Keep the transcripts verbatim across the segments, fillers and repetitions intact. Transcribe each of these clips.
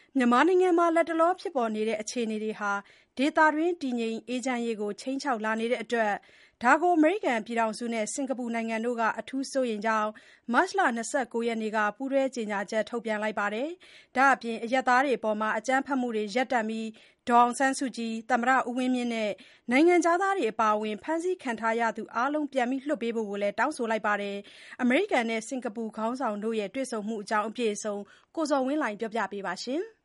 မြန်မာနိုင်ငံမှာလတ်တလောဖြစ်ပေါ်နေတဲ့အခြေအနေတွေဟာဒေသတွင်းတည်ငြိမ်အေးချမ်းရေးကိုခြိမ်းခြောက်လာနေတဲ့အတွက်ဒါကိုအမေရိကန်ပြည်ထောင်စုနဲ့စင်ကာပူနိုင်ငံတို့ကအထူးစိုးရိမ်ကြောင်းမတ်လ၂၉ရက်နေ့ကပူးတွဲကြေညာချက်ထုတ်ပြန်လိုက်ပါတယ်။ဒါ့အပြင်အရပ်သားတွေအပေါ်အကြမ်းဖက်မှုတွေရပ်တန့်ပြီးဒေါ်အောင်ဆန်းစုကြည်၊သမ္မတဦးဝင်းမြင့်နဲ့နိုင်ငံခြားသားတွေအပါအဝင်ဖမ်းဆီးခံထားရသူအားလုံးပြန်လွှတ်ပေးဖို့လည်းတောင်းဆိုလိုက်ပါတယ်။အမေရိကန်နဲ့စင်ကာပူခေါင်းဆောင်တို့ရဲ့တွေ့ဆုံမှုအကြောင်းအပြည့်အစုံကိုဇော်ဝင်းလှိုင်ပြောပြပေးပါမယ်။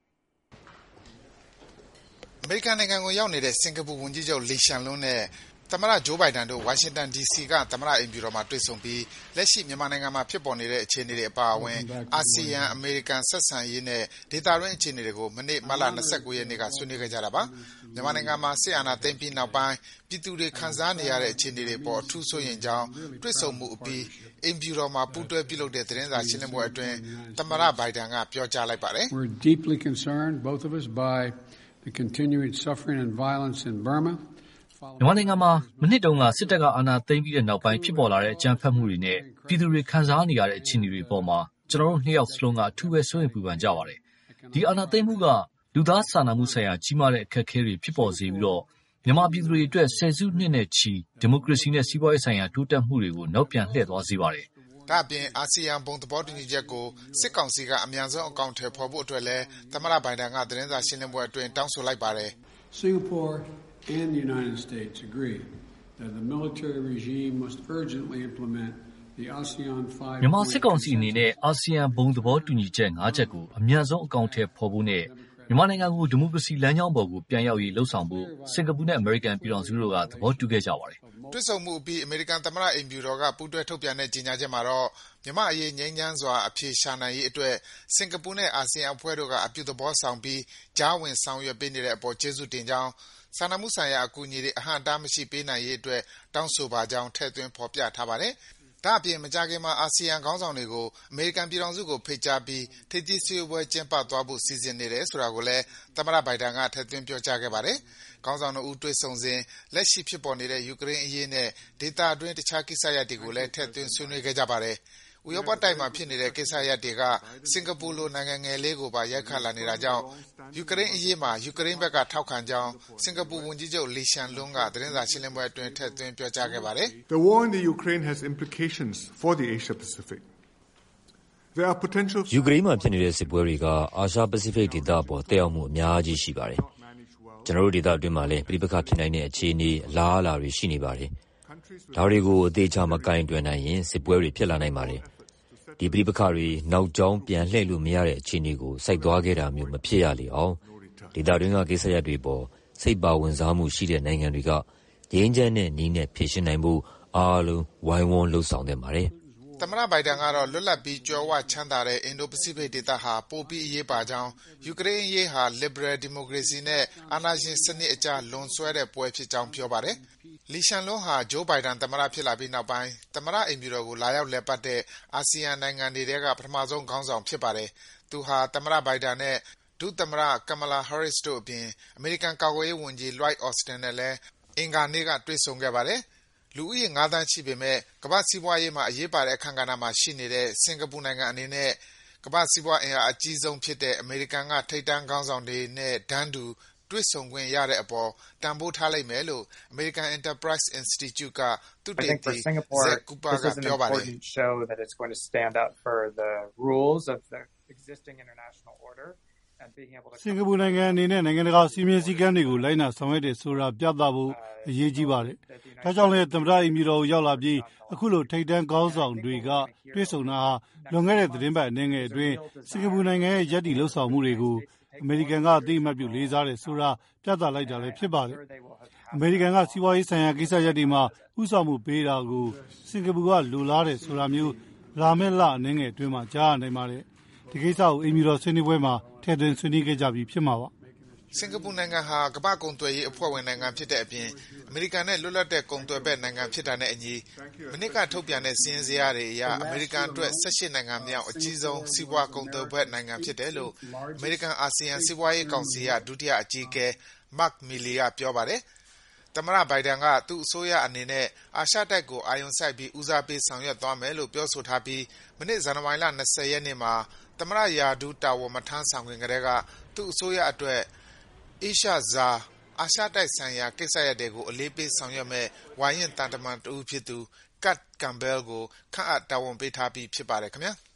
အမေရိကန်နိုင်ငံကိုရောက်နေတဲ့စင်ကာပူဝန်ကြီးချုပ်လီရှန်လွန်းနဲ့သမ္မတဂျိုးဘိုင်ဒန်တို့ဝါရှင်တန်ဒီစီကသမ္မတအိမ်ဖြူတော်မှာတွေ့ဆုံပြီးလက်ရှိမြန်မာနိုင်ငံမှာဖြစ်ပေါ်နေတဲ့အခြေအနေတွေအပါအဝင်အာဆီယံအမေရိကန်ဆက်ဆံရေးနဲ့ဒေသတွင်းအခြေအနေတွေကိုမနေ့မတ်လ၂၉ရက်နေ့ကဆွေးနွေးခဲ့ကြတာပါ။မြန်မာနိုင်ငံမှာစစ်အာဏာသိမ်းပြီးနောက်ပိုင်းပြည်သူတွေခံစားနေရတဲ့အခြေအနေတွေပေါ်အထူးစိုးရိမ်ကြောင်းတွေ့ဆုံမှုအပြီးအိမ်ဖြူတော်မှာပူးတွဲပြုလုပ်တဲ့သတင်းစာရှင်းလင်းပွဲအတွင်းသမ္မတဘိုင်ဒန်ကပြောကြားလိုက်ပါတယ်။ We're deeply concerned both of us by the continuing suffering and violence in Burma မြန်မာနိုင်ငံမှာမနှစ်တုန်းကစစ်တပ်ကအာဏာသိမ်းပြီးတဲ့နောက်ပိုင်းဖြစ်ပေါ်လာတဲ့အကြမ်းဖက်မှုတွေနဲ့ပြည်သူတွေခံစားနေရတဲ့အခြေအနေတွေအပေါ်မှာကျွန်တော်တို့နှစ်ယောက်စလုံးကအထူးပဲစိုးရိမ်ပူပန်ကြပါတယ်။ဒီအာဏာသိမ်းမှုကလူသားစာနာမှုဆိုင်ရာကြီးမားတဲ့အခက်အခဲတွေဖြစ်ပေါ်စေပြီးတော့မြန်မာပြည်သူတွေအတွက်ဆယ်စုနှစ်နဲ့ချီဒီမိုကရေစီနဲ့စီးပွားရေးဆိုင်ရာတိုးတက်မှုတွေကိုနောက်ပြန်လှည့်သွားစေပါတယ်။ဒါ့အပြင်အာဆီယံဘုံသဘောတူညီချက်ကိုစစ်ကောင်စီကအမြန်ဆုံးအကောင့်ထဲပေါ်ဖို့အတွက်လည်းသမ္မတဘိုင်ဒန်ကသတင်းစာရှင်းလင်းပွဲအတွင်းတောင်းဆိုလိုက်ပါတယ်။ Singapore and the United States agree that the military regime must urgently implement the ASEAN five မြန်မာစစ်ကောင်စီအနေနဲ့အာဆီယံဘုံသဘောတူညီချက်၅ချက်ကိုအမြန်ဆုံးအကောင့်ထဲပေါ်ဖို့နဲ့မြန်မာနိုင်ငံကိုဒီမိုကရေစီလမ်းကြောင်းပေါ်ကိုပြန်ရောက်ရေးလှုံ့ဆော်ဖို့စင်ကာပူနဲ့အမေရိကန်ပြည်ထောင်စုတို့ကသဘောတူခဲ့ကြပါတယ်။တွေ့ဆုံမှုအပြီးအမေရိကန်သမ္မတအိမ်ဖြူတော်ကပူးတွဲထုတ်ပြန်တဲ့ကြေညာချက်မှာတော့မြန်မာအရေးငြိမ်းချမ်းစွာအဖြေရှာနိုင်ရေးအတွက်စင်ကာပူနဲ့အာဆီယံအဖွဲ့တို့ကအပြုသဘောဆောင်ပြီးကြားဝင်ဆောင်ရွက်ပေးနေတဲ့အပေါ်ကျေးဇူးတင်ကြောင်းစာနာမှုဆိုင်ရာအကူအညီတွေအဟန့်အတားမရှိပေးနိုင်ရေးအတွက်တောင်းဆိုပါကြောင်းထည့်သွင်းဖော်ပြထားပါတယ်။ဒါ့အပြင်မကြာခင်မှာအာဆီယံခေါင်းဆောင်တွေကိုအမေရိကန်ပြည်ထောင်စုကိုဖိတ်ကြားပြီးထိပ်သီးစည်းဝေးပွဲကျင်းပသွားဖို့စီစဉ်နေတယ်ဆိုတာကိုလည်းသမ္မတဘိုင်ဒန်ကထည့်သွင်းပြောကြားခဲ့ပါတယ်။ခေါင်းဆောင်တို့ဦးတွေ့ဆုံစဉ်လက်ရှိဖြစ်ပေါ်နေတဲ့ယူကရိန်းအရေးနဲ့ဒေသတွင်းတခြားကိစ္စရပ်တွေကိုလည်းထည့်သွင်းဆွေးနွေးခဲ့ကြပါတယ်။ဥရောပတိုက်မှာဖြစ်နေတဲ့ကိစ္စရပ်တွေကစင်ကာပူလိုနိုင်ငံငယ်လေးကိုပါရိုက်ခတ်လာနေတာကြောင့်ယူကရိန်းအရေးမှာယူကရိန်းဘက်ကထောက်ခံကြောင်းစင်ကာပူဝန်ကြီးချုပ်လီရှန်လွန်းကသတင်းစာရှင်းလင်းပွဲအတွင်းထည့်သွင်းပြောကြားခဲ့ပါတယ်။ The war in the Ukraine has implications for the Asia Pacific. There are potential ယူကရိန်းမှာဖြစ်နေတဲ့စစ်ပွဲတွေကအာရှပစိဖိတ်ဒေသအပေါ်တက်ရောက်မှုအများကြီးရှိပါတယ်။ကျွန်တော်တို့ဒေသအတွင်းမှာလည်းပြည်ပခါဖြစ်နိုင်တဲ့အခြေအနေအလားအလာတွေရှိနေပါတယ်။ဒါတွေကိုအသေးချာမကင်တွယ်နိုင်ရင်စစ်ပွဲတွေဖြစ်လာနိုင်ပါတယ်။ဒီပြည်ပခါတွေနောက်ကျောင်းပြန်လှည့်လို့မရတဲ့အခြေအနေကိုစိုက်သွားခဲ့တာမျိုးမဖြစ်ရလေအောင်ဒေသတွင်းကကိစ္စရပ်တွေပေါ်စိတ်ပါဝင်စားမှုရှိတဲ့နိုင်ငံတွေကငြိမ်းချမ်းတဲ့နည်းနဲ့ဖြေရှင်းနိုင်ဖို့အားလုံးဝိုင်းဝန်းလှုံ့ဆော်သင့်ပါတယ်။သမ္မတဘိုင်ဒန်ကတော့လွတ်လပ်ပြီးကြွယ်ဝချမ်းသာတဲ့အင်ဒိုပစိဖိတ်ဒေသဟာပိုပြီးအရေးပါကြောင်းယူကရိန်းအရေးဟာ Liberal Democracy နဲ့အာဏာရှင်စနစ်အကြားလွန်ဆွဲတဲ့ပွဲဖြစ်ကြောင်းပြောပါတယ်။လီရှန်လွန်းဟာဂျိုးဘိုင်ဒန်သမ္မတဖြစ်လာပြီးနောက်ပိုင်းသမ္မတအိမ်ဖြူတော်ကိုလာရောက်လည်ပတ်တဲ့အာဆီယံနိုင်ငံတွေထဲကပထမဆုံးခေါင်းဆောင်ဖြစ်ပါတယ်။သူဟာသမ္မတဘိုင်ဒန်နဲ့ဒုသမ္မတ Kamala Harris တို့အပြင်အမေရိကန်ကာကွယ်ရေးဝန်ကြီး Lloyd Austin နဲ့လည်းအင်္ဂါနေ့ကတွေ့ဆုံခဲ့ပါတယ်။လူဦးရေငါးသန်းရှိပေမဲ့ကမ္ဘာ့စီးပွားရေးမှာအရေးပါတဲ့အခန်းကဏ္ဍမှာရှိနေတဲ့စင်ကာပူနိုင်ငံအနေနဲ့ကမ္ဘာ့စီးပွားအင်အားအကြီးဆုံးဖြစ်တဲ့အမေရိကန်ကထိပ်တန်းခေါင်းဆောင်တွေနဲ့တန်းတူတွေ့ဆုံခွင့်ရတဲ့အပေါ်တန်ဖိုးထားလိုက်မယ်လို့ American Enterprise Institute ကသုတေသီ Zach Cooper ကပြောပါတယ်။ show that it's going to stand up for the rules of the existing international order and being able to စင်ကာပူနိုင်ငံအနေနဲ့နိုင်ငံတကာစီမင်းစည်းကမ်းတွေကိုလိုက်နာဆောင်ရွက်တယ်ဆိုတာပြသဖို့အရေးကြီးပါတယ်။ဒါကြောင့်လည်းသမ္မတအိမ်ဖြူတော်ကိုရောက်လာပြီးအခုလိုထိပ်တန်းခေါင်းဆောင်တွေကတွေ့ဆုံတာဟာလွန်ခဲ့တဲ့သတင်းပတ်အနေငယ်အတွင်းစင်ကာပူနိုင်ငံရဲ့ရည်တည်လှုပ်ဆောင်မှုတွေကိုအမေရိကန်ကအသိအမှတ်ပြုလေးစားတယ်ဆိုတာပြသလိုက်တာလည်းဖြစ်ပါတယ်။အမေရိကန်ကစီးပွားရေးဆိုင်ရာကိစ္စရပ်တွေမှာဥဆောင်မှုပေးတာကိုစင်ကာပူကလိုလားတယ်ဆိုတာမျိုးလာမယ့်လအနေငယ်အတွင်းမှာကြားရနိုင်ပါတယ်။ဒီကိစ္စကိုအိမ်ဖြူတော်ဆွေးနွေးပွဲမှာထည့်သွင်းဆွေးနွေးခဲ့ကြပြီးဖြစ်မှာပါ။စင်ကာပူနိုင်ငံဟာကမ္ဘာ့ကုန်သွယ်ရေးအဖွဲ့ဝင်နိုင်ငံဖြစ်တဲ့အပြင်အမေရိကန်နဲ့လွတ်လပ်တဲ့ကုန်သွယ်ဘက်နိုင်ငံဖြစ်တာနဲ့အညီမနှစ်ကထုတ်ပြန်တဲ့စာရင်းဇယားတွေအရအမေရိကန်အတွက်၁၈နိုင်ငံမြောက်အကြီးဆုံးစီးပွားကုန်သွယ်ဘက်နိုင်ငံဖြစ်တယ်လို့အမေရိကန်အာဆီယံစီးပွားရေးကောင်စီကဒုတိယအကြီးအကဲ Mark Milley ကပြောပါတယ်။သမ္မတဘိုင်ဒန်ကသူ့အစိုးရအနေနဲ့အာရှတိုက်ကိုအာရုံစိုက်ပြီးဦးစားပေးဆောင်ရွက်သွားမယ်လို့ပြောဆိုထားပြီးမနေ့ဇန်နဝါရီလ၂၀ရက်နေ့မှာသမ္မတရာထူးတာဝန်မထမ်းဆောင်ခင်ကတည်းကသူ့အစိုးရအတွက် Asia Za အာရှတိုက်ဆိုင်ရာကိစ္စရပ်တွေကိုအလေးပေးဆောင်ရွက်မဲ့ဝါရင့်သံတမန်တဦးဖြစ်သူ Kurt Campbell ကိုခန့်အပ်တာဝန်ပေးထားပြီးဖြစ်ပါတယ်ခင်ဗျာ။